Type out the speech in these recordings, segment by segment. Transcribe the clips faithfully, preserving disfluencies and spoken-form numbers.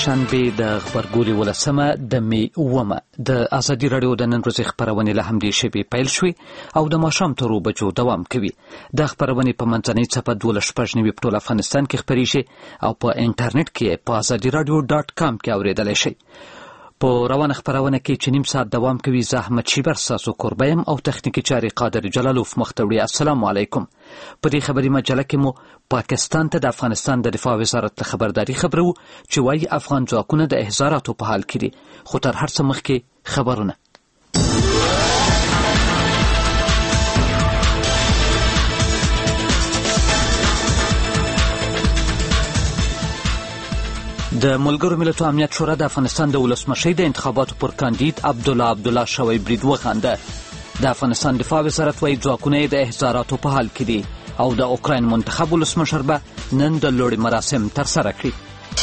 شنبه د خبرګوري ولسمه د می اومه د ازادي رادیو د نن ورځې خبرونه له همدې شیبې پیل شوې او د ماښام تر اوو بجو دوام کوي. د خبرونې په منځنۍ څپه دولس شپږ نوي په ټول افغانستان کې خپریږي او په انټرنیټ کې په ازادي رادیو ډاټ کام کې اوریدلی شئ. په روانه خبرونه کې چې نیم ساعت دوام کوي زه احمد شیبر ستاسو کوربه یم او تخنیکي چارې قادر جلالوف مخ ته وړي. السلام علیکم. په دې خبري مجله کې مو پاکستان ته د افغانستان د دفاع وزارت له خبرداري خبرو چې وايي افغان ځواکونه د احزاراتو په حال کې دي. خو تر هر څه مخکې خبرونه. د ملګرو ملتونو امنیت شورا د افغانستان د ولسمشۍ د انتخاباتو پر کاندید عبدالله عبدالله شوی برید وخانده. د افغانستان دفاع وزارت وايي ځواکونه د احزاراتو په حال کې دي او د اوکراین منتخب ولسمشر به نن د لوړې مراسم ترسره کړي.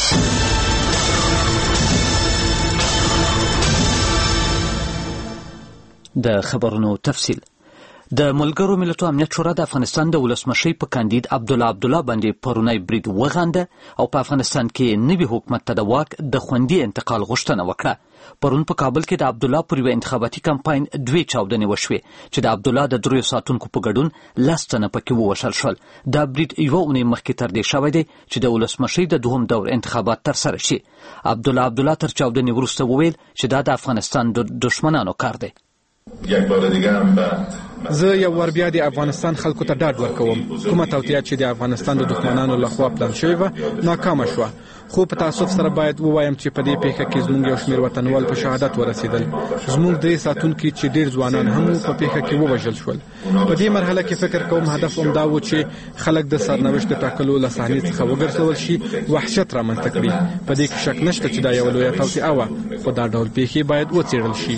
د خبرونو تفصیل. د ملګرو ملتونو امنیت شورا د افغانستان د ولسمشۍ په کاندید عبدالله عبدالله باندې پرونی برید وغانده او په افغانستان کې نوي حکومت ته د واک د خوندي انتقال غوښتنه وکړه. پرون په کابل کې د عبدالله پر یوه انتخاباتي کمپاین دوې چاودنې وشوې چې د عبدالله د دریو ساتونکو په ګډون لس تنه پکې ووژل شول. دا برید یوه اونۍ مخکې تر دې شوی دی چې د ولسمشۍ د دوهم دور انتخابات ترسره شي. عبدالله عبدالله تر چاودنې وروسته وویل چې دا د افغانستان د دشمنانو کار دی. یک بار دیگه هم بعد زه یو ور بیا د افغانستان خلکو ته ډاډ ورکوم. کومه توطیه چې د افغانستان د دښمنانو لخوا پلان شوې وه ناکامه شوه. خو په تاسف سره باید ووایم چې په دې پیښه کې زموږ یو شمېر وطنوال په شهادت ورسېدل. زموږ درې ساتونکي چې ډېر ځوانان هم په پیښه کې ووژل شول. په دې مرحله کې فکر کوم هدف همدا و چې خلک د سرنوشت د ټاکلو له صحنې څخه وګرځول شي، وحشت رامنځته کړي. په دې کې شک نشته چې دا یوه لویه توطیه وه، خو دا ډول پیښې باید وڅېړل شي.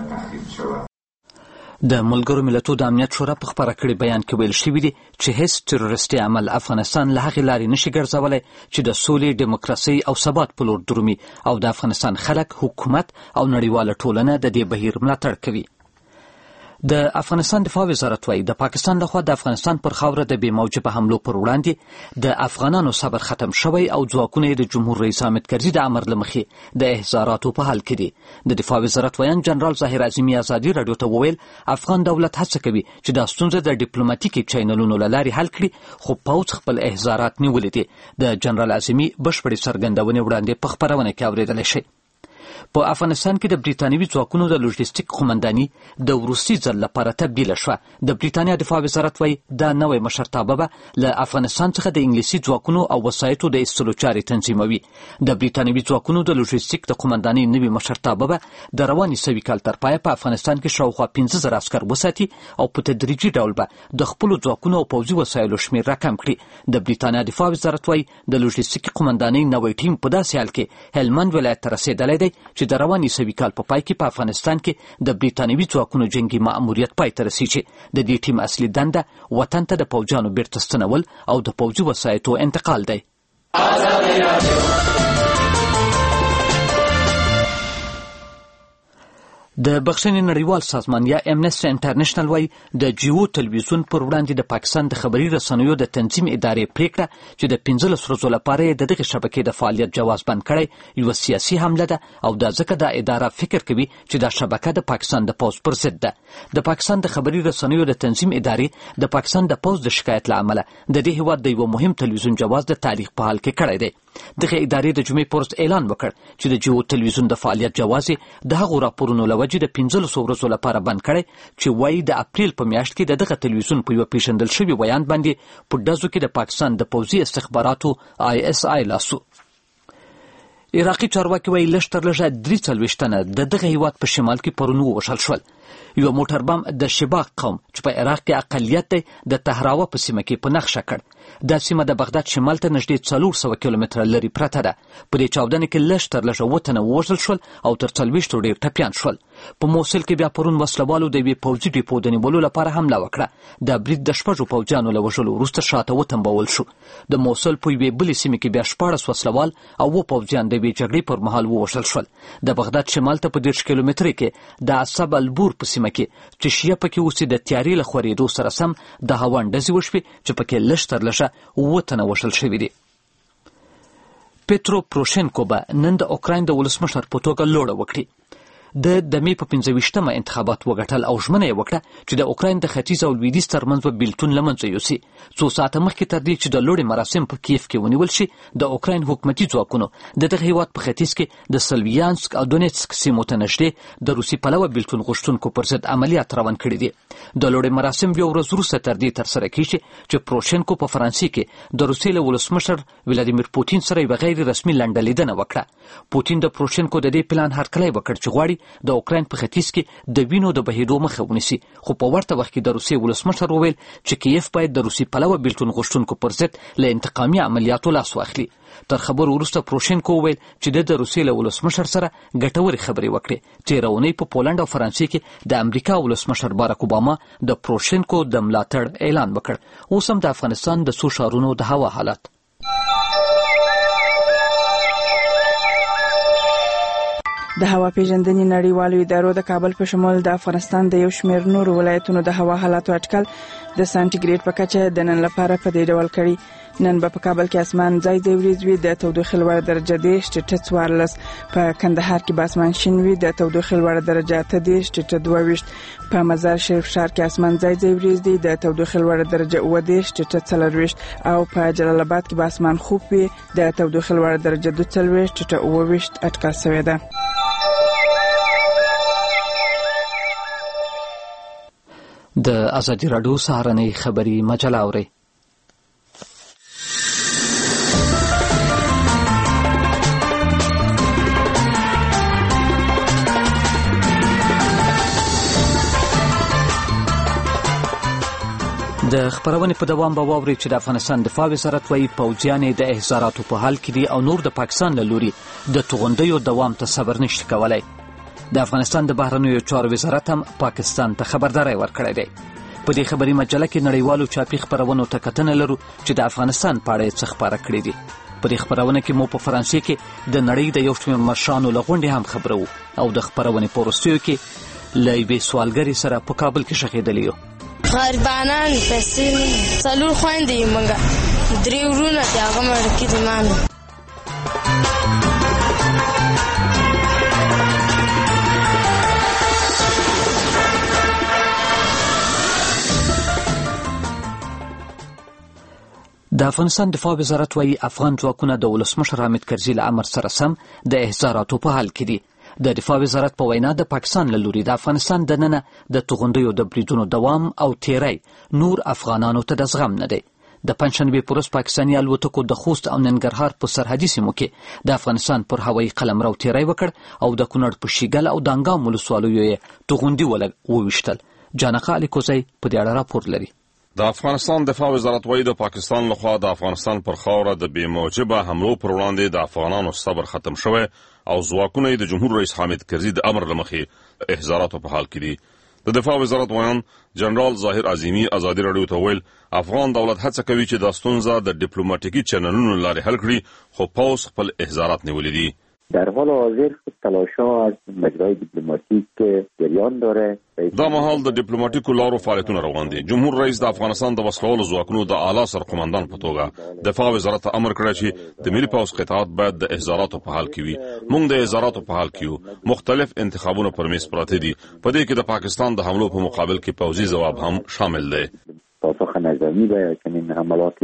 د ملګرو ملتونو د امنیت شورا په خپاره کړي بیان کې ویل شوي دي چې هیڅ تروریستي عمل افغانستان له هغې لارې نشي ګرځولی چې د سولې، ډیموکراسۍ او ثبات په لور درومي او د افغانستان خلک، حکومت او نړیواله ټولنه د دې بهیر ملاتړ کوي. د افغانستان دفاع وزارت وايي د پاکستان لخوا د افغانستان پر خاوره د بې موجبه حملو پر وړاندې د افغانانو صبر ختم شوی او ځواکونه یې د جمهور رئیس حامد کرزي د امر له مخې د احزاراتو په حال کې دي. د دفاع وزارت ویان جنرال ظاهر اعظمي ازادي راډیو ته وویل افغان دولت هڅه کوي چې دا ستونزه د ډیپلوماټیکي چینلونو له لارې حل کړي، خو پوځ خپل احزارات نیولي دي. د جنرال اعظمي بشپړې څرګندونې وړاندې په خپرونه کې اورېدلی شئ. په افغانستان کې د بریتانوي ځواکونو د لوژیستیک قومنداني د وروستي ځل لپاره تبدیله شوه. د بریتانیا دفاع وزارت وايي دا نوی مشرتابه به له افغانستان څخه د انګلیسي ځواکونو او وسایطو د ایستلو چارې تنظیموي. د بریتانوي ځواکونو د لوژیستیک د قومندانۍ نوي مشرتابه به د روانې سوي کال تر پایه په افغانستان کې شاوخوا پنځه زره عسکر وساتي او په تدریجي ډول به د خپلو ځواکونو او پوځي وسایلو شمېر راکم کړي. د بریتانیا دفاع وزارت وايي د لوژیستیک قومندانۍ نوی ټیم په داسې حال کې هلمند ولایت ته رسېدلی دی چې د روانې سوي کال په پای کې په افغانستان کې د بریتانوي ځواکونو جنګي مأموریت پای ته رسیږي. د دې ټیم اصلي دنده وطن ته د پوځیانو بیرته ستنول او د پوځي وسایطو انتقال دی. د بخښنې نړیوال سازمان یا امنسټي انټرنیشنل وايي د جیو تلویزیون پر وړاندې د پاکستان د خبري رسنیو د تنظیم ادارې پریکړه چې د پنځلس ورځو لپاره یې د دغې شبکې د فعالیت جواز بند کړی یوه سیاسي حمله ده او دا ځکه دا اداره فکر کوي چې دا شبکه د پاکستان د پوځ پر ضد ده. د پاکستان د خبري رسنیو د تنظیم ادارې د پاکستان د پوځ د شکایت له امله د دې هېواد د یوه مهم تلویزیون جواز د تاریخ په حال کې کړی دی. دغه ادارې د جمعې په ورځ اعلان وکړ چې د جیو تلویزیون د فعالیت جواز یې د هغو راپورونو له وجې د پنځلسو ورځو لپاره بند کړی چې وایي د اپریل په میاشت کې د دغه تلویزیون په یوه پیژندل شوي بیان باندې په ډزو کې د پاکستان د پوځي استخباراتو آی اس آی لاسو. عراقي چارواکي وایي لږ تر لږه درې څلوېښت تنه د دغه هېواد په شمال کې پرون ووژل شول. یوه موټر بم د شباق قوم چې په عراق کې اقلیت دی د تهراوه په سیمه کې په نښه کړ. دا سیمه د بغداد شمال ته نږدې څلور سوه کیلومتره لرې پرته ده. په دې چاودنې کې لږ تر لږه اووه تنه ووژل شول او تر څلوېښتو ډېر ټپیان شول. په موصل کې بیا پرون وسلوالو د یوې پوځي ډیپو د نیولو لپاره حمله وکړه. دا برید د شپږو پوځیانو له وژلو وروسته شاته وتنبول شو. د موصل په یوې بلې سیمې کې بیا شپاړس وسلوال او اووه پوځیان د یوې جګړې پر مهال ووژل شول. د بغداد شمال ته په دېرش کیلومترۍ کې د عصب البور په سیمه کې چې شیعه پکې اوسي د تیارې له خورېدو سره سم د هوا ډزې وشوې چې پکې لږ تر لږه اووه تنه وژل شوي دي. پیترو پروشینکو به نن د اوکراین د ولسمشر په توګه لوړه وکړي. د د مې په پنځه ویشتمه انتخابات وګټل او ژمنه یې وکړه چې د اوکراین د ختیځ او لویدیځ ترمنځ به بیلتون له منځه یوسي. څو ساعته مخکې تر دې چې د لوړې مراسم په کیف کې ونیول شي، د اوکراین حکومتي ځواکونو د دغه هیواد په ختیځ کې د سلویانسک او دونیتسک سیمو ته نږدې د روسي پلوه بیلتون غوښتونکو پر ضد عملیات روان کړي دي. د لوړې مراسم یو ورځ وروسته تر دې ترسره کیږي چې پروشینکو په فرانسې کې د روسیې له ولسمشر ولادیمیر پوتین سره یوه غیر رسمي لنډه لیدنه وکړه. پوتین د پروشینکو د دې پلان هرکلی وکړ چې غواړي د اوکراین په ختیځ کې د وینو د بهیدو مخه ونیسي، خو په ورته وخت کې د روسیې ولسمشر وویل چې کیف باید د روسي پلوه بیلتون غوښتونکو پر ضد له انتقامي عملیاتو لاس واخلي. تر خبرو وروسته پروشینکو وویل چې د روسیې له ولسمشر سره ګټورې خبرې وکړې. تېره اونۍ په پولنډ او فرانسې کې د امریکا ولسمشر باراک اوباما د پروشینکو د ملاتړ اعلان وکړ. اوس هم د افغانستان د څو ښارونو د هوا حالت. د هوا پیژندنې نړیوالو ادارو د کابل په شمول د افغانستان د یو شمېر نورو ولایتونو د هوا حالاتو اټکل د سانټیګریډ په کچه د نن لپاره په دې ډول کړي. نن به په کابل کې اسمان ځای ځای وریځ وي، د تودوخې لوړه درجه دېرش ټیټه څوارلس، په کندهار کې به اسمان شین وي، د تودوخې لوړه درجه اته دېرش ټیټه دوه ویشت، په مزار شریف ښار کې اسمان ځای ځای وریځ دي، د تودوخې لوړه درجه اووه دېرش ټیټه څلرویشت، او په جلال آباد کې به اسمان خوپ وي، د تودوخې لوړه درجه دوه څلوېښت ټیټه اووه ویشت اټکل شوې ده. د ازادي راډیو سهارنۍ خبري مجله اورئ. د خبرونې په دوام به واورئ چې د افغانستان دفاع وزارت وايي پوځیان یې د احزاراتو په حال کې دي او نور د پاکستان له لوري د توغندیو دوام ته صبر نشي کولی. د افغانستان د بهرنیو چارو وزارت هم پاکستان ته خبرداری ورکړی دی. په دې خبري مجله کې نړیوالو چاپي خبرونو ته کتنه لرو چې د افغانستان په اړه څه خبره کړې دي. په دې خبرونه کې مو په فرانسې کې د نړۍ د یو شمېر مشرانو له غونډې هم خبرو او د خبرونې په وروستیو کې له یوې سوالګرې سره په کابل کې ښخېدلي یو. غریبانان پیسې څلور خویندې یو موږ درې وروڼه دي هغه مړه کړي ما نه. د افغانستان دفاع وزارت وايي افغان ځواکونه د ولسمشر حامد کرزي له امر سره سم د احزاراتو په حال کې دي. د دفاع وزارت په وینا د پاکستان له لوري د افغانستان دننه د توغندیو د بریدونو دوام او تیری نور افغانانو ته د زغم نه دی. د پنجشنبې په ورځ پاکستاني الوتکو د خوست او ننګرهار په سرحدي سیمو کې د افغانستان پر هوایي قلمرو تیری وکړ او د کونړ په شیګل او دانګام ولسوالیو یې توغندي وویشتل. جانقه علي کوزی په دې اړه راپور لري. د افغانستان دفاع وزارت وايي د پاکستان لخوا د افغانستان پر خاوره د بې موجبه حملو پر وړاندې د افغانانو صبر ختم شوی او ځواکونه د جمهور رئیس حامد کرزي د امر له مخې احزاراتو په حال کې دي. د دفاع وزارت ویان جنرال ظاهر عظیمی ازادي راډیو ته ویل افغان دولت هڅه کوي چې د ستونزه د ډیپلوماټیکي چینلونو لارې حل کړي، خو پوځ خپل احزارات نیولي دي. در حال حاضر تلاش‌ها از مجرای دیپلماتیک جریان داره. دا مهال د ډیپلوماټیکو لارو فعالیتونه روان دي. جمهور رئیس د افغانستان د وسلوالو ځواکونو د اعلی سرقومندان په توګه دفاع وزارت ته امر کړی چې د ملي پوځ قطعات باید د احزاراتو په حال کې وي. موږ د احزاراتو په حال کې یو. مختلف انتخابونه پر میز پراته دي. په دې کې د پاکستان د حملو په مقابل کې پوځي ځواب هم شامل دی. پاسخ نظامی به چنین حملات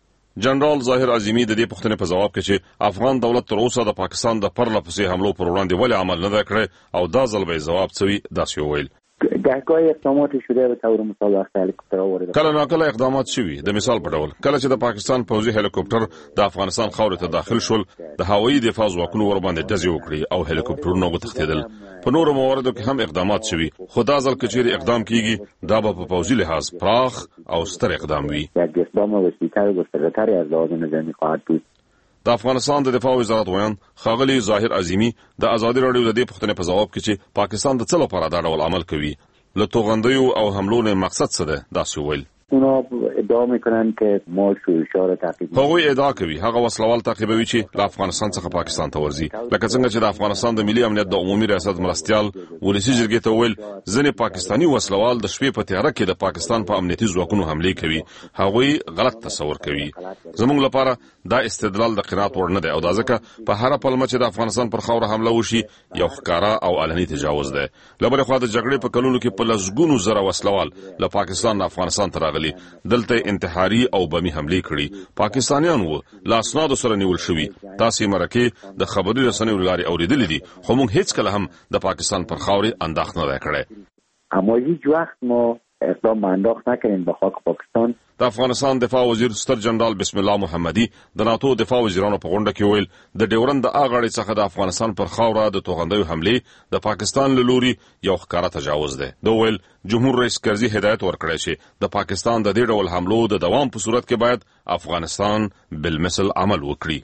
جنرال ظاهر عظیمی د دې پوښتنې په جواب کې چې افغان دولت تر اوسه د پاکستان د پرله پسې حملو پر وړاندې ولې عمل نه کړی او دا ځل به جواب څوي داسې وویل. گهگاه اقدامات شده به طور مثال وقت هلیکوپتر وارد کله ناکله اقدامات شوي د مثال په ډول کله چې د پاکستان پوځي هلیکوپټر د افغانستان خاورې ته داخل شول د هوایي دفاع ځواکونو ورباندې ډزې وکړي او هلیکوپټرونه وتښتېدل. په نورو مواردو کې هم اقدامات شوي خو دا ځل که چیرې اقدام کیږي دا به په پوځي لحاظ پراخ او ستر اقدام وي. یک اقدام وسیع‌تر و گسترده‌تری از لحاظ نظامی خواهد بود. د افغانستان د دفاع وزارت ویان ښاغلي ظاهر عظیمی د ازادي راډیو د دې پوښتنې په جواب کې چې پاکستان د څه لپاره دا ډول عمل کوي له توغندیو او حملو نه مقصد څه ده داسې ویل. اونا ادعا میکنن که ما شورش‌ها را تعقیب هغوی ادعا کوي هغه وسلوال تعقیبوي چې له افغانستان څخه پاکستان ته ورځي، لکه څنګه چې د افغانستان د ملي امنیت د عمومي ریاست مرستیال ولسی جرګې ته ویل ځینې پاکستانی وسلوال د شپې په تیاره کې د پاکستان په امنیتي ځواکونو حمله کوي. هغوی غلط تصور کوي. زموږ لپاره دا استدلال د قناعت وړ نه دی او دا ځکه په هر پلمه چې د افغانستان پر خاوره حمله وشي یو ښکارا او علني تجاوز دی. لبرې خوا د جګړې په کلونو کې په لسګونو زره وسلوال له پاکستان نه افغانستان ته راغلي، دلته انتحاري او بمي حملې کړي. پاکستانیان وو لا اسناد سره نیول شوي. تاسو مرکه د خبري رسنیو لاري اوریدلې دي، خو موږ هیڅ کله هم د پاکستان پر خاورې انداختنه نه کړې. اما هیڅ وخت ما اقدام انداخت نکردیم به خاک پاکستان. د افغانستان دفاع وزیر ستر جنرال بسم الله محمدي د ناتو دفاع وزیرانو په غونډه کې ویل د ډیورند د اغاړې څخه د افغانستان پر خاوره د توغندیو حمله د پاکستان له لوري یو ښکارا تجاوز دی. د ویل جمهور رئیس کرزي هدایت ورکړی چې د پاکستان د دې ډول حملو د دوام په صورت کې باید افغانستان بالمثل عمل وکړي.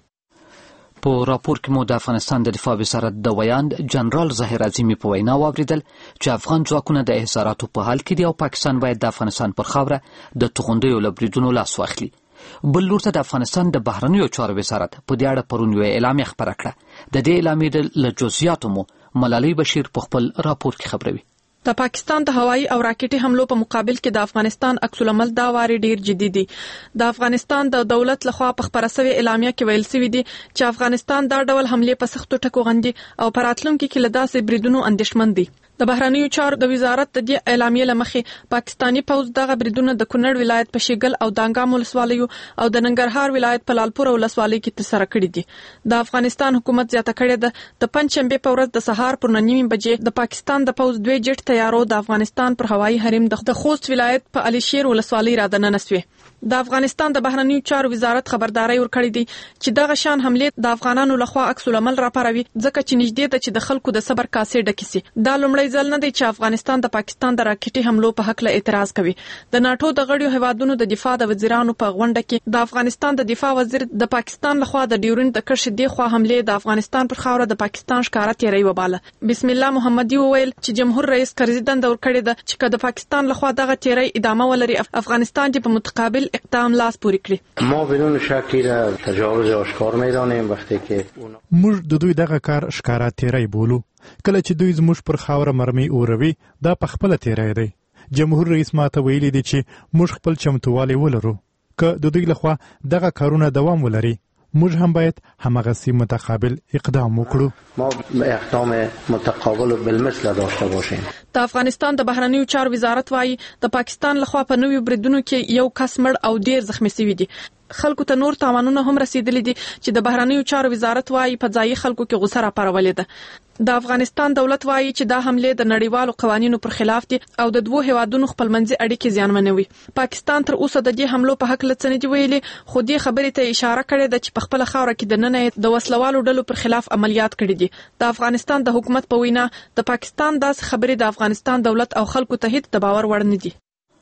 په راپور کې مو د افغانستان د دفاع وزارت د ویاند جنرال ظاهر عظیمي په وینا واوریدل چې افغان ځواکونه د احصاراتو په حال کې دي او پاکستان باید د افغانستان پر خاوره د توغندیو له بریدونو لاس واخلي. بل لور ته د افغانستان د بهرنیو چارو وزارت په دې اړه پرون یوه اعلامیه خپره کړه. د دې اعلامیې له جزئیاتو مو ملالۍ بشیر په خپل راپور کې خبروي. د پاکستان د هوایي او راکټي حملو په مقابل کې د افغانستان عکس العمل دا واري ډیر جدي دي. د افغانستان د دولت لخوا په خبره شوی اعلامیه کې ویل شوی دی چې افغانستان دا ډول حمله په سختو ټکو غندي او پر راتلونکي کې له داسې بریدونو اندېښمن دي. د بهرنیو چارو د وزارت د دې اعلامیې لمخې پاکستانی پوځ دغه بریدونه د کونړ ولایت په شیګل او دانګام ولسوالیو او د ننګرهار ولایت په لالپور ولسوالۍ کې ترسره کړي دي. د افغانستان حکومت زیاته کړې ده د پنځشنبه په ورځ د سهار پر نهه بجې د پاکستان د پوځ دوه جټ تیارو د افغانستان پر هوایي حریم د خوست ولایت په علي شیر ولسوالۍ را دننه شوې. د افغانستان د بهرنیو چارو وزارت خبرداري ورکړې دي چې دغه شان حمله د افغانانو لخوا عکس العمل راپاروي ځکه چې نږدې ده چې د خلکو د صبر کاسې ډکې سي. دا لومړی ځل نه دی چې افغانستان د پاکستان د راکټي حملو په حق له اعتراض کوي. د ناتو د غړیو هیوادونو د دفاع د وزیرانو په غونډه کې د افغانستان د دفاع وزیر د پاکستان لخوا د ډیورند د کرښې دی خوا حمله د افغانستان پر خاوره د پاکستان ښکارا تیری وباله. بسم الله محمدي وویل چې جمهور رئیس کرزي دند ورکړی ده چې کله د پاکستان لخوا دغه تیری ادامه ولري افغانستان دې په متقابل اقدام لاس پوري کړي. ما بدون شک را تجاوز آشکار میدانیم وقتی که موږ د دوی دغه کار ښکارا تیری بولو. کله چې دوی زموږ پر خاوره مرمۍ اوروي دا په خپله تیری دی. جمهور رئیس ماته ویلي دی چې موږ خپل چمتووالی ولرو. که د دوی لخوا دغه کارونه دوام ولري موږ هم باید همغسې متقابل اقدام وکړو. ما اقدام متقابل بالمثل داشته باشیم. د افغانستان د بهرنیو چارو وزارت وايي د پاکستان لخوا په نویو بریدونو کې یو کس مړ او ډیر زخمی شوی دی. خلکو ته نور تاوانونه هم رسیدلي دي چې د بهرنیو چارو وزارت وايي په ځایي خلکو کې غوسه راپارولې ده. د افغانستان دولت وايي چې دا حمله د نړیوالو قوانینو پر خلاف دي او د دوه هیوادونو خپلمنځي اړیکې زیانمنوي. پاکستان تر اوسه د دې حملو په حق لڅنې دی ویلي خو دې خبرې ته اشاره کړې ده چې په خپل خاوره کې د نن د وسلوالو ډلو پر خلاف عملیات کړي دي. د افغانستان د حکومت په وینا د پاکستان داس خبرې د افغانستان دولت او خلکو ته هیڅ د باور وړ نه دي.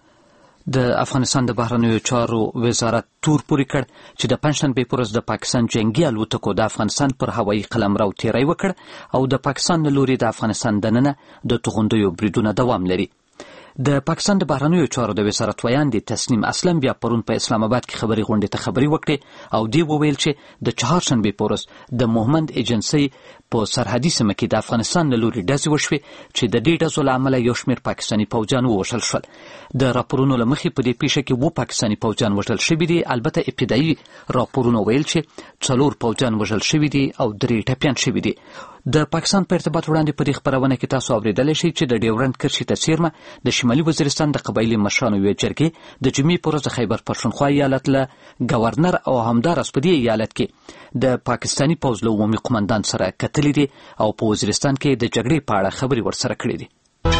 د افغانستان د بهرنیو چارو وزارت تور پوري کړ چې د پنځشنبه په ورځ د پاکستان جنگي الوتکو د افغانستان پر هوایي قلمرو تیری وکړ او د پاکستان له لوري د افغانستان دننه د توغندیو بریدونه دوام لري. د پاکستان د بهرنیو چارو د وزارت ویاندې تسنیم اسلم بیا پرون په اسلام آباد کې خبري غونډې ته خبري وکړې او دی وویل چې د چهارشنبه په ورځ د مومند ایجنسی په سرحدي سیمه کې د افغانستان له لوري ډزې وشوې چې د دې ډزو له امله یو شمېر پاکستاني پوځیان ووژل شول. د راپورونو له مخې په دې پیښه کې اووه پاکستاني پوځیان وژل شوي دي. البته ابتدایي راپورونه ویل چې څلور پوځیان وژل شوي دي او درې ټپیان شوي دي. د پاکستان په ارتباط وړاندې په دې خبرونه کې تاسو اورېدلی شئ چې د ډیورند کرښې ته څیرمه د شمالي وزیرستان د قبایلي مشرانو یوې جرګې د جمعې په ورځ د خیبر پښتونخوا ایالت له ګورنر او همداراز په دې ایالت کې د پاکستاني پوځ له عمومي قمندان سره کتلي دي او په وزیرستان کې د جګړې په اړه خبرې ورسره کړې دي.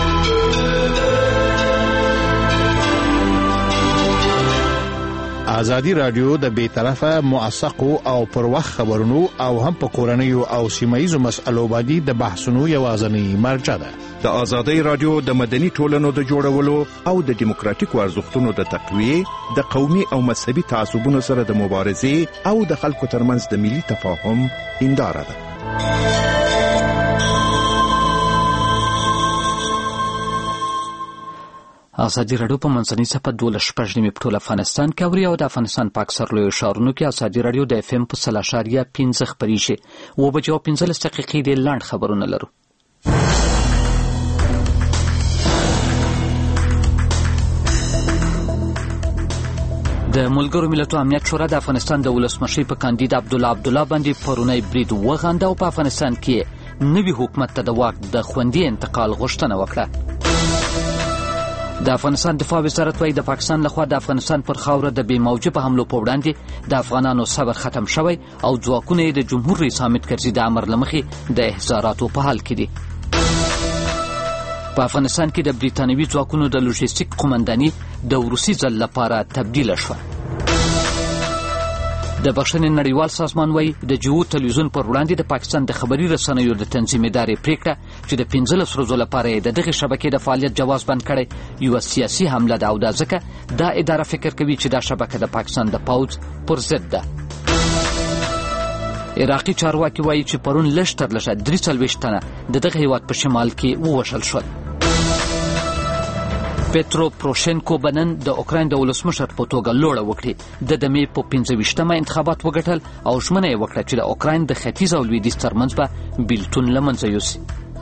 ازادي رادیو د بیطرفه موثقو او پر وخت خبرونو او هم په کورنیو او سیمایي مسألو باندې د بحثونو یوازنی مرجع ده. د ازادي رادیو د مدني ټولنو د جوړولو او د دیموکراتیکو ارزښتونو د تقویه د قومي او مذهبي تعصبونو سره د مبارزې او د خلکو ترمنځ د ملي تفاهم هنداره ده. ازادي راډیو په منځنۍ صفحه دولس شپږ نیمې په ټول افغانستان کې اوري او د افغانستان په اکثر لویو ښارونو کې ازادي راډیو د اف ام په سل اشاریه پنځه خپرې شي. اوه بجې او پنځلس دقیقې د لنډ خبرونه لرو. د ملګرو ملتونو امنیت شورا د افغانستان د ولسمشر په کاندید عبدالله عبدالله باندې پرونی برید وغنده او په افغانستان کې نوي حکومت ته د واک د خوندي انتقال غوښتنه وکړه. د افغانستان دفاع وزارت وايي د پاکستان لخوا د افغانستان پر خاوره د بې موجبه حملو په وړاندې د افغانانو صبر ختم شوی او ځواکونه یې د جمهور رئیس حامد کرزي د امر له مخې د احضاراتو په حال کې دي. په افغانستان کې د بریتانوي ځواکونو د لوژستیک قومنداني د وروستي ځل لپاره تبدیله شوه. د بخښنې نړیوال سازمان وايي د جیو تلویزیون پر وړاندې د پاکستان د خبري رسنیو د تنظیم ادارې پریکړه چې د پنځلس ورځو لپاره یې د دغې شبکې د فعالیت جواز بند کړی یوه سیاسي حمله ده او دا ځکه دا اداره فکر کوي چې دا شبکه د پاکستان د پوځ پر ضد ده. عراقي چارواکي وايي چې پرون لږ تر لږه درې څلوېښت تنه د دغه هیواد په شمال کې ووژل شول. پیترو پروشینکو بنن د اوکراین د ولسمشر په توګه لوړه وکړي. د د مې په پنځه ویشتمه انتخابات وګټل او ژمنه یې وکړه چې د اوکراین د ختیځ او لویدیځ ترمنځ به بیلتون له منځه یوسي.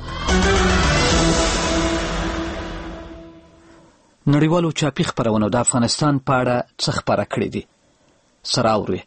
نړیوالو چاپي خپرونو د افغانستان په اړه څه خپاره کړي دي؟ سره اورئ.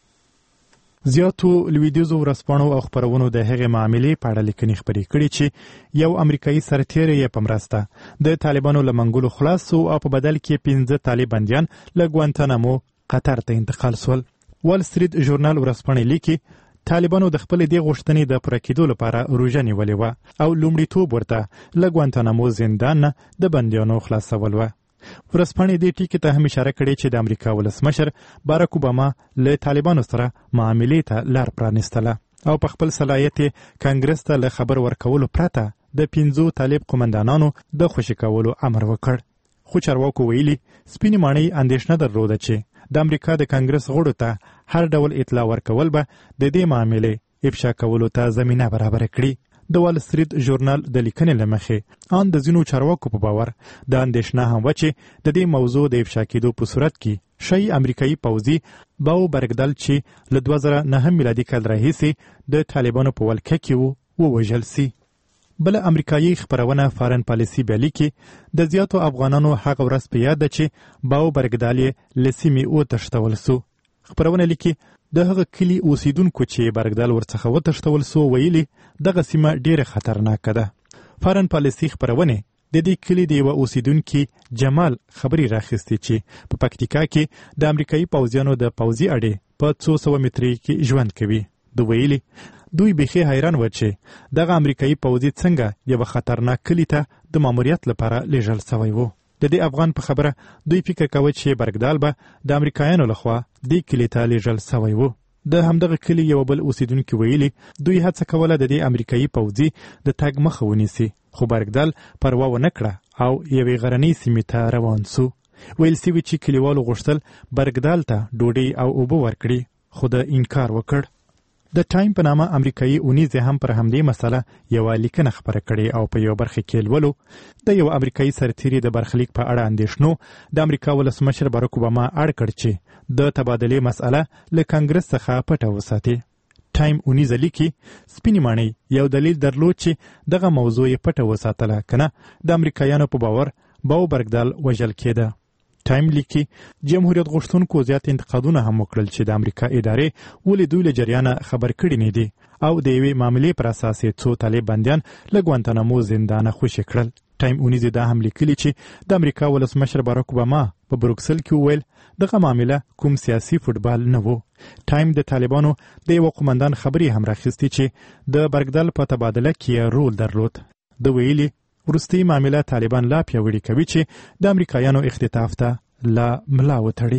زیاتو لویدیځو ورځپاڼو او خپرونو د هغې معاملې په اړه لیکنې خپرې کړي چې یو امریکایي سرتیری یې په مرسته د طالبانو له منګولو خلاص سو او په بدل کې پنځه طالب بندیان له ګوانتانامو قطر ته انتقال سول. وال سټریټ ژورنال ورځپاڼې لیکي طالبانو د خپلې دې غوښتنې د پوره کېدو لپاره روژه نیولې وه او لومړیتوب ورته له ګوانتانامو زندان نه د بندیانو خلاصول وه. ورځپاڼې دې ټکي ته هم اشاره کړې چې د امریکا ولسمشر باراک اوباما له طالبانو سره معاملې ته لار پرانیستله او په خپل صلاحیت یې کانګرس ته له خبر ورکولو پرته د پنځو طالب قومندانانو د خوشي کولو امر وکړ. خو چارواکو ویلي سپینې ماڼۍ اندېښنه درلوده چې د امریکا د کانګرس غړو ته هر ډول اطلاع ورکول به د دې معاملې افشا کولو ته زمینه برابره کړي. د وال سټریټ ژورنال د لیکنې له مخې ان د ځینو چارواکو په باور د اندېښنه هم وه چې د دې موضوع د افشا کېدو په صورت کې شی امریکایي پوځي باو برګدل چې له دوه زره نهم میلادي کال راهیسې د طالبانو په ولکه کې و ووژل سي. بله امریکایي خپرونه فارن پالیسي بیا لیکي د زیاتو افغانانو هغه ورځ په یاد ده چې باو برګدال یې له سیمې وتښتول سو. خپرونه لیکي د هغه کلي اوسیدونکو چې برګدال ورڅخه وتښتول سو ویلي دغه سیمه ډیره خطرناکه ده. فارن پالیسي خپرونې د دې کلي د یوه اوسیدونکي جمال خبرې راخیستې چې په پکتیکا کې د امریکایي پوځیانو د پوځي اډې په څو سوه مترۍ کې ژوند کوي. د ویلي دوی بیخي حیران و چې دغه امریکایي پوځي څنګه یوه خطرناک کلي ته د ماموریت لپاره لیږل سوی و. د دې افغان په خبره دوی فکر کوي چې برګدال به د امریکایانو لخوا دې کلي ته لیږل سوی و. د همدغه کلي یو بل اوسیدونکي ویلي دوی هڅه کوله د دې امریکایي پوځي د تګ مخه ونیسي خو برګدال پروا ونه کړه او یوې غرنۍ سیمې ته روان سو. ویل سوي چې کلیوالو غوښتل برګدال ته ډوډۍ او اوبه ورکړي خو د انکار وکړ. د ټایم په نامه امریکایي اونیزې هم پر همدې مسله یوه لیکنه خپره کړې او په یو برخه کې لولو د یو امریکایي سرتیري د برخلیک په اړه اندېښنو د امریکا ولسمشر باراک اوباما اړ کړ چې د تبادلې مسأله له کانګرس څخه پټه وساتي. ټایم اونیزه لیکي سپینې ماڼۍ یو دلیل درلود چې دغه موضوع یې پټه وساتله کنه د امریکایانو په باور باو برګدال وژل کېده. ټایم لیکي جمهوریت غوښتونکو زیات انتقادونه هم وکړل چې د امریکا ادارې ولې دوی له جریانه خبر کړي نه دي او د یوې معاملې پر اساس یې څو طالب بندیان له ګوانتانامو زندانه خوشي کړل. ټایم اونیزې دا هم لیکلي چې د امریکا ولسمشر باراک اوباما په بروکسل کې وویل دغه معامله کوم سیاسي فوټبال نه و. ټایم د طالبانو د یوه قومندان خبرې هم راخیستې چې د برګدال په تبادله کې رول درلود. د ویلي وروستۍ معامله طالبان لا پیاوړي کوي چې د امریکایانو اختطاف ته لا ملا وتړي.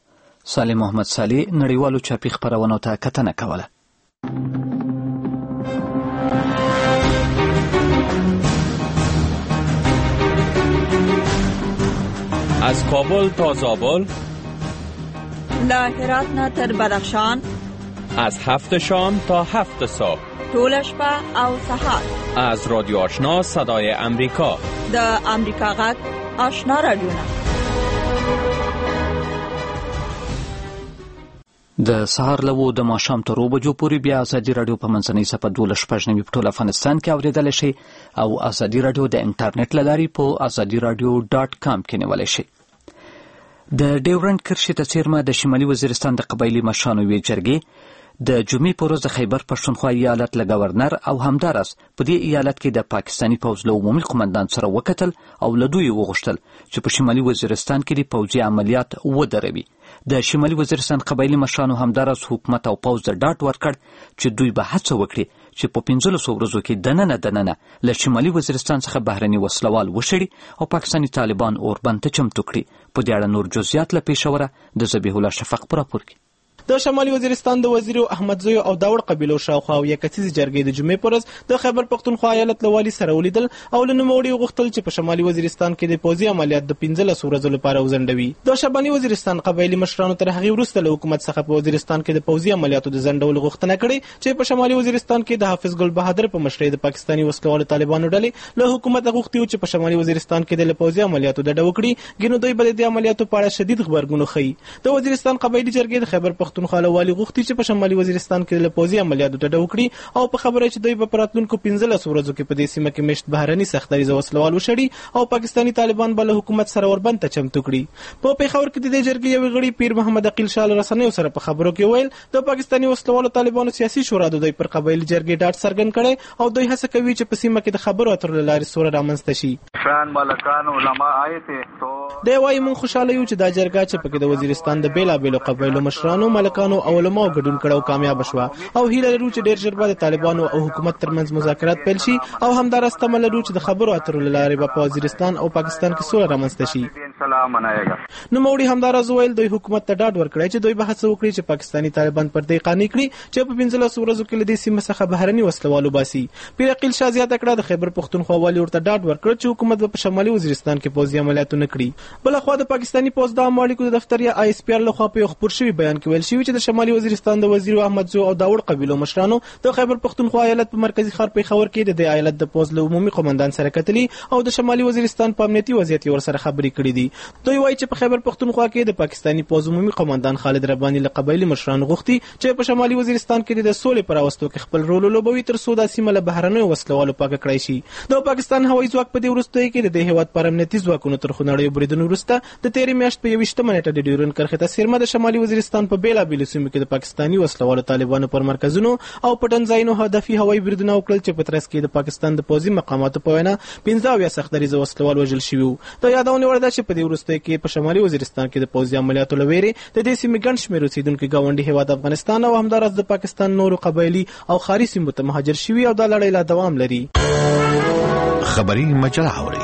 صالح محمد صالح نړیوالو چاپي خپرونو ته کتنه کوله. از کابل تا زابل، له هرات نه تر بدخشان، از هفت شام تا هفت صبح، ټول شپه او سهار. از رادیو آشنا صدای امریکا، د امریکا غږ آشنا رادیو نه د سهار له و د ماښام تر اوه بجو پورې بیا ازادي راډیو په منځنۍ صفحه دولس شپږ نوي په ټول افغانستان کې اورېدلی شئ او ازادي راډیو د انټرنیټ له لارې په ازادي راډیو ډاټ کام کې نیولی شئ. د ډیورنډ کرښې ته څیرمه د شمالي وزیرستان د قبایلي مشرانو یوې جرګې د جمعې په ورځ د خیبر پښتونخوا ایالت له گورنر او همداراز په دې ایالت کې د پاکستاني پوځ له عمومي قمندان سره وکتل او له دوی وغوښتل چې په شمالي وزیرستان کې د پوځي عملیات ودروي. د شمالي وزیرستان قبایلي مشرانو همداراز حکومت او پوځ ته ډاډ ورکړ چې دوی به هڅه وکړي چې په پنځلسو ورځو کې دننه دننه له شمالي وزیرستان څخه بهرني وسلوال وشړي او پاکستاني طالبان اوربند ته چمتو کړي. په دې اړه نور جزئیات له پېښوره د ذبیح الله شفق په راپور کې. د شمالي وزیرستان د وزیر احمد زوی او داوړ قبیلو شاوخوا او یکتیزې جرګې د جمعې پر ورځ د خیبر پښتونخوا ایالت له والي سره ولیدل او له نوموړي وغوښتل چې په شمالي وزیرستان کې د پوځي عملیات د پنځلسو ورځو لپاره وځنډوي. د شمالي وزیرستان قبایلي مشرانو تر هغې وروسته له حکومت څخه په وزیرستان کې د پوځي عملیاتو د ځنډولو غوښتنه کړې چې په شمالي وزیرستان کې د حافظ ګل بهادر په مشرۍ د پاکستاني وسلوالو طالبانو ډلې له حکومت غوښتي چې په شمالي وزیرستان کې د پوځي عملیاتو ډډه وکړي، ګینو دوی به د عملیاتو په اړه شدید غبرګون ښیي. د وزیرستان قبایلي جرګې د خیبر پښتونخوا له والي غوښتي چې په شمالي وزیرستان کې د پوځي عملیاتو ډډه وکړي او په خبره چې دوی په راتلونکو پنځلسو ورځو کې په دې سیمه کې مشت بهرني سختدریزه وسلوال وشړي او پاکستاني طالبان به له حکومت سره وربند ته چمتو کړي. په پېښور کې د دې جرګې یو غړي پیر محمد عقیل شاه له رسنیو سره په خبرو کې ویل د پاکستاني وسلوالو طالبانو سیاسي شورا د دوی پر قبایلي جرګې ډاډ څرګند کړی او دوی هڅه کوي چې په سیمه کې د خبرو اترو له لارې سوله رامنځته شي. شان ملکان علما آئے تھے تو دی وايي مونږ خوشاله یو چې دا جرګه چې پکې د وزیرستان د بیلابېلو قبایلو مشرانو، ملکانو او علماو ګډون کړو کامیاب شوه او هیله لرو چې ډېر ژر به د طالبانو او حکومت ترمنځ مذاکرات پیل شي او همداراز تمه لرو چې د خبرو اترو له لارې به په وزیرستان او پاکستان کې سوله رامنځته شي. نوموړي همداراز ویل دوی حکومت ته ډاډ ورکړی چې دوی به هڅه وکړي چې پاکستاني طالبان پر دې قانع کړي چې په پنځلسو ورځو کې له دې سیمې څخه بهرني وسلوال وباسي. پیر عقیل شاه زیاته کړه د خیبر پښتونخوا والي ورته ډاډ ورکړ چې حکومت به په شمالي وزیرستان کې پوځي عملیات نه کړي. بلخوا د پاکستاني پوځ د عامه اړیکو د دفتر یا آی اس پی آر لخوا په یو خپور شوي بیان کې ویل شوي چې د شمالي وزیرستان د وزیر احمد زو او داوړ قبیلو مشرانو د خیبر پښتونخوا ایالت په مرکزی ښار پېښور کې د دې ایالت د پوځ له عمومي قمندان سره کتلي او د شمالي وزیرستان په امنیتي وضعیت ور سره خبرې کړې دي. دوی وایي چې په خیبر پښتونخوا کې د پاکستاني پوځ عمومي قمندان خالد رباني له قبایلي مشرانو غوښتي چې په شمالي وزیرستان کې د سولې پر راوستو کې خپل رول ولوبوي تر څو د سیمه له بهرنیو وسلوالو پاک کړی شي. د پاکستان هوایي ځواک په دې وروستیو کې د هیواد پر امنیتي ځواکونو تر خونړیو بریدونو وروسته د تېرې میاشت په یویشتمه نیټه د ډیورنډ کرښې ته څیرمه د شمالي وزیرستان په بیلابېلو سیمو کې د پاکستاني وسلوالو طالبانو پر مرکزونو او پټن ځایونو هدفي هوایي بریدونه وکړل چې په ترڅ کې د پاکستان د پوځي مقاماتو په وینا پنځه اویا سختدریزه وسلوال وژل شوي وو. د یادونې وړ ده چې په دې وروستیو کې په شمالي وزیرستان کې د پوځي عملیاتو له ویرې د دې سیمې ګڼ شمېر اوسېدونکي ګاونډي هیواد افغانستان او همداراز د پاکستان نورو قبایلي او ښاري سیمو ته مهاجر شوي او دا لړۍ لا دوام لري. خبري مجله اوري.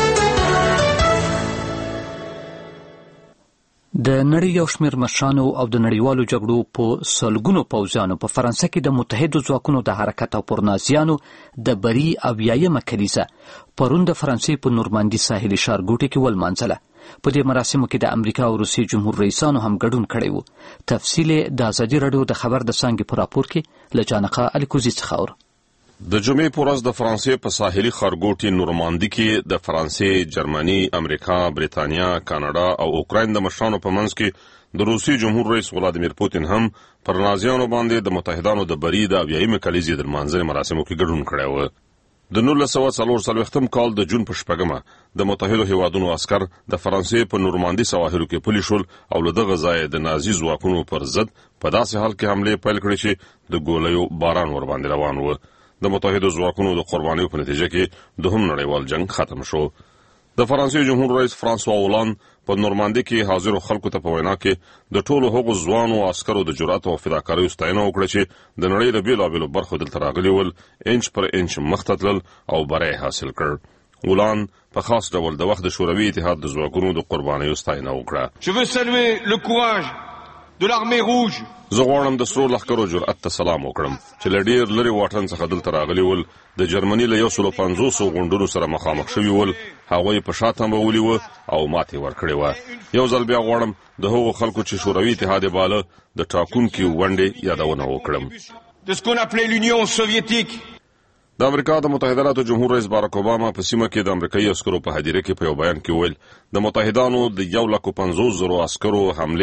د نړۍ یو شمېر مشرانو او د نړیوالو جګړو په سلګونو پوځیانو په فرانسه کې د متحدو ځواکونو د حرکت او پرنازیانو د بري اویایمه کلیزه پرون د فرانسې په نورماندي ساحلي ښارګوټي کې ولمانځله. په دې مراسمو کې د امریکا او روسیې جمهور رئیسانو هم ګډون کړی و. تفصیل د ازادي راډیو د خبر د څانګې په راپور کې له جانقه الکوزي څخه اورو. د جمعې په ورځ د فرانسې په ساحلي ښارګوټي نورماندي کې د فرانسې، جرمني، امریکا، بریتانیا، کاناډا او اوکراین د مشرانو په منځ کې د روسي جمهور رئیس ولادیمیر پوتین هم پر نازیانو باندې د متحدانو د بري د اویایمې کلیزې د لمانځنې مراسمو کې ګډون کړی و. د نولس سوه څلور څلوېښتم کال د جون په شپږمه د متحدو هیوادونو عسکر د فرانسې په نورماندي سواحلو کې پلي شول او له دغه ځایه د نازي ځواکونو پر ضد په داسې حال کې حملې پیل کړې چې د ګولیو باران ورباندې روان و. د متحدو ځواکونو د قربانیو په نتیجه کې دوهم نړیوال جنگ ختم شو. د فرانسې جمهور رئیس فرانسوا اولاند په نورماندي کې حاضرو خلکو ته په وینا کې د ټولو هغو ځوانو عسکرو د جرأت او فداکاریو ستاینه وکړه چې د نړۍ د بیلابېلو برخو دلته راغلي ول، انچ پر انچ مخته تلل او بری حاصل کړ. اولاند په خاص ډول د وخت د شوروي اتحاد د ځواکونو د قربانیو ستاینه وکړه. Je veux saluer le courage de l'armée rouge. زه غواړم د سرو لښکرو جرأت ته سلام وکړم چې له ډېر لرې واټن څخه دلته راغلي ول، د جرمني له یو سلو پنځوسو غونډونو سره مخامخ شوي ول، هغوی په شا تمبولي وه او ماتې ورکړې وه. یو ځل بیا غواړم د هغو خلکو چې شوروي اتحاد یې باله د ټاکونکي ونډې یادونه وکړم. De ce qu'on appelait l'Union soviétique. د امریکا د متحده ایالاتو جمهور رئیس باراک اوباما په سیمه کې د امریکایي عسکرو په هدیره کې په یو بیان کې ویل د متحدانو د یو لک پنځوس زرو عسکرو حملې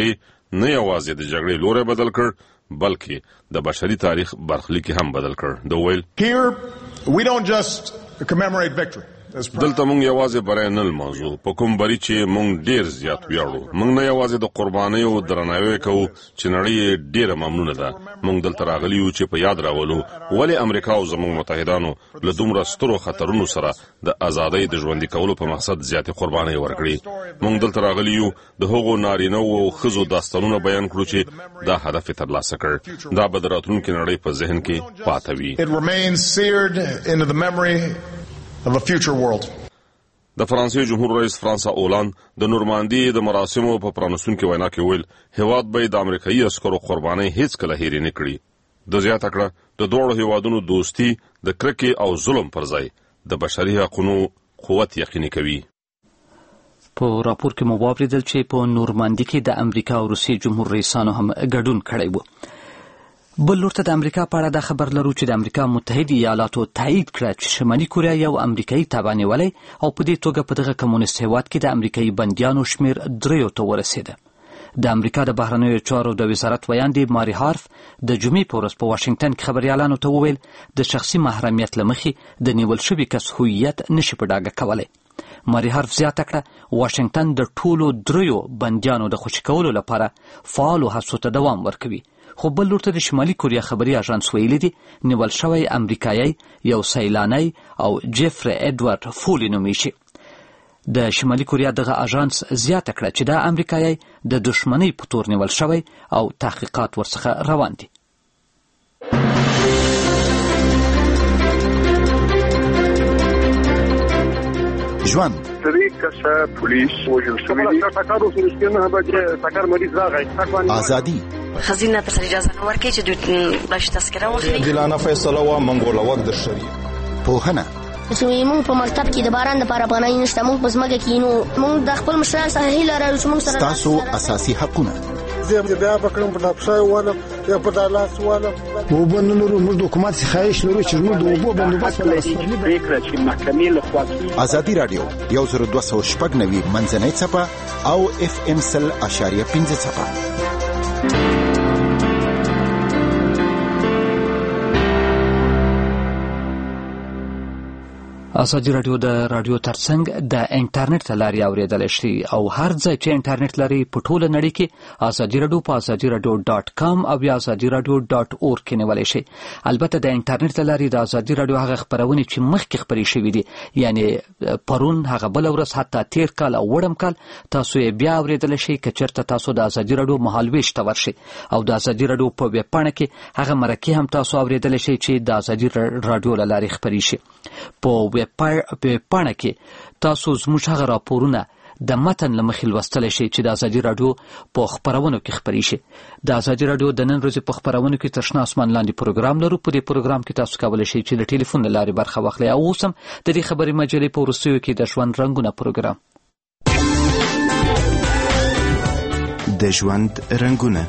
نه یوازې د جګړې لوری بدل کړ بلکې د بشري تاریخ برخلیک هم بدل کړ. د ویل Here we don't just commemorate victory. دلته مونږ یوازې بریا نه لمانځو په کوم بری چې مونږ ډیر زیات ویاړو. مونږ نه یوازې د قربانۍ او درناوي کوو چې نړۍ ډیره ممنونه ده. مونږ دلته راغلي یو چې په یاد راولو ولې امریکا او زموږ متحدانو له دومره سترو خطرونو سره د ازادۍ د ژوندي کولو په مقصد زیاتې قربانۍ ورکړي. مونږ دلته راغلي یو د هغو نارینه او ښځو داستانونه بیان کړو چې دا هدف ترلاسه کړ. دا به د راتلونکي نړۍ په ذهن کې پاتې وي. It remains seared into the memory of a future world. د فرانسې جمهور رئیس فرانسوا اولاند د نورماندي د مراسمو په پرانستونکو وینا کې ویل هیواد به د امریکایي عسکرو قربانۍ هیڅ کله هېر نه کړي. د زیاته کړه د دوه هیوادونو دوستي د کرکې او ظلم پر ځای د بشري حقوقو قوت یقیني کوي. په راپور کې مو واوریدل چې په نورماندي کې د امریکا او روسیې جمهور رئیسانو هم ګډون کړی و. بل لورته د امریکا په اړه دا خبر لرو چې د امریکا متحده ایالاتو تایید کړ چې شمالي کوریا یو امریکایي تابع نیولی او په دې توګه په دغه کمونیست هیواد کې د امریکایي بندیانو شمیر دریو ته ورسېده. د امریکا د بهرنیو چارو د وزارت ویاندې ماري هارف د جمعې په ورځ په واشنگټن کې خبریالانو ته وویل د شخصي محرمیت له مخې د نیول شوي کس هویت نشي په ډاګه کولی. ماري هارف زیاته کړه واشنگټن د ټولو دریو بندیانو د خوشي کولو لپاره فعالو هڅو ته دوام ورکوي. خو بل لورته د شمالي کوریا خبري اژانس ویلي دي نیول شوی امریکایي یو سیلانی او جیفری ایډورد فولی نومیږي. د شمالي کوریا دغه اژانس زیاته کړه چې دا امریکایي د دښمنۍ په تور نیول شوی او تحقیقات ورڅخه روان دي. ژوند سری کسه پولیس وژل شوی دي ټاکر اوسه سپینه به ټاکر مریض راغی ازادي خزینه ته اجازه نه ورکړي چې د بش تذکره واخلي. دلانه فیصله وا منګوله وخت د شریعه پوهنه چې موږ په مکتب کې د باران لپاره پناه نشته. موږ په ځمکه کې نو موږ د خپل مشرانو سره هیله لرو چې موږ سره تاسو اساسي حقونه زه بیا پکړم په ډاکټر والا یا په دالاس والا وبنلو موږ د حکومت خواهش لرو چې موږ د وبو بندوبست ولرو. فکر چې محکمې له خوا ازادي رادیو یو زر دوه سوه شپږ نوي منځنۍ څپه او اف ام سل اشاریه پنځه څپه. ازادي رادیو د رادیو ترڅنګ د انټرنیټ له لارې اوریدل شي او هر ځای چې انټرنیټ لري په ټوله نړۍ کې ازادي رادیو په ازادي رادیو ډاټ کام او یا ازادي رادیو ډاټ اورګ کې نیولی شي. البته د انټرنیټ له لارې د ازادي رادیو هغه خبرونه چې مخکې خبرې شوې دي یعنی پرون هغه بل ورځ حتی تیر کال او وړم کال تاسو یې بیا اوریدل شي که چېرته تاسو د ازادي رادیو مهالویش ته ورشئ او د ازادي رادیو په ویب پاڼه کې هغه مرکې هم تاسو اوریدل شي چې د ازادي رادیو له لارې خبرې شي. په ویب پاڼه کې تاسو زموږ هغه راپورونه د متن له مخې لوستلی شئ چې د ازادي رادیو په خپرونو کې خپرې شي. د ازادي رادیو د نن ورځې په خپرونو کې تر شنه اسمان لاندې پروګرام لرو. په دې پروګرام کې تاسو کولی شئ چې د ټلیفون له لارې برخه واخلئ او اوس هم د دې خبرې مجلې په وروستیو کې د ژوند رنګونه پروګرام د ژوند رنګونه.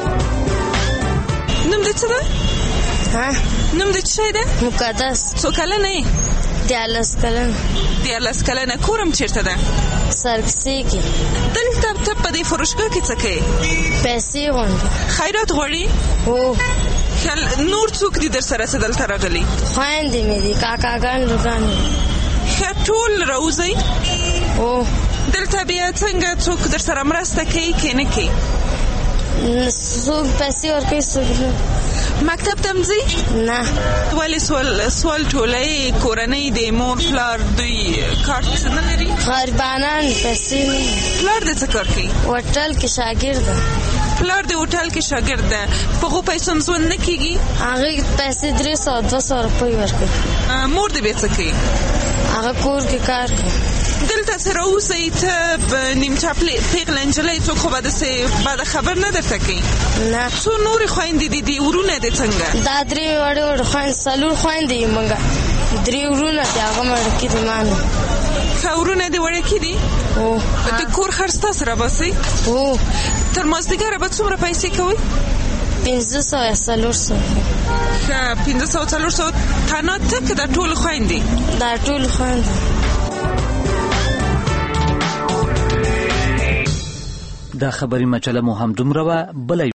نوم دې څه ده؟ ها نوم دې څه ده؟ مقدس. څو کلنه یې؟ دیارلس کلنه. دیارلس کلنه. کورم چیرته ده؟ سرکسي کې. دلته ته په دې فروشګاه کې څه کوې؟ پیسې غواړم. خیرات غواړې؟ هو. نور څوک دي در سره چې دلته راغلي؟ خویندې مې دي، کاکاګان لورګان. ښه ټول راوځئ؟ هو. دلته بیا څنګه څوک در سره مرسته کوي که نه کوي؟ څوک پیسې ورکوي څوک نه. مکتب ته م ځئ؟ نه. ولې سوال سوال ټولۍ کورنۍ د مور پلار دوی کار څه نه لري؟ غریبانان پیسې نه. پلار دې څه کار کوي؟ هوټل کې شاګرد ده. پلار دې هوټل کې شاګرد ده. په هغو پیسو م ژوند نه کېږي؟ هغې پیسې درې سوه دوه سوه روپۍ ورکوي. مور دې بیا څه کوي؟ هغه کور کې کار کوي. دلته سره اوسئ ته نیمچه پیغله نجلۍ څوک خو به داسې بده خبر نه درته کوي؟ نه. څو نورې خویندې دي دي ورونه دې څنګه؟ دا درې وړې وړې خویندې څلور خویندې یې موږ درې ورونه دي هغه مړکي دي ما نه. ښه ورونه دې وړکي دي؟ هو. د کور خرڅ تاسو راباسئ؟ هو. تر مازدیګره به څومره پیسې کوئ؟ پنځه سوه یا څلور سوه. ښه پنځه سوه څلور سوه تنها ته که دا ټولې خویندې؟ دا ټولې خویندې. دا خبري مجله مو هم دومره بل